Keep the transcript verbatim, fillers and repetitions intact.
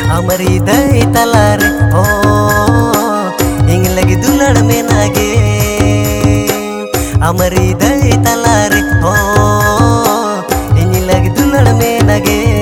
Amari dai talare oh ing lagi dulad में नागे Amari dai talare oh ing lagi dulad में नागे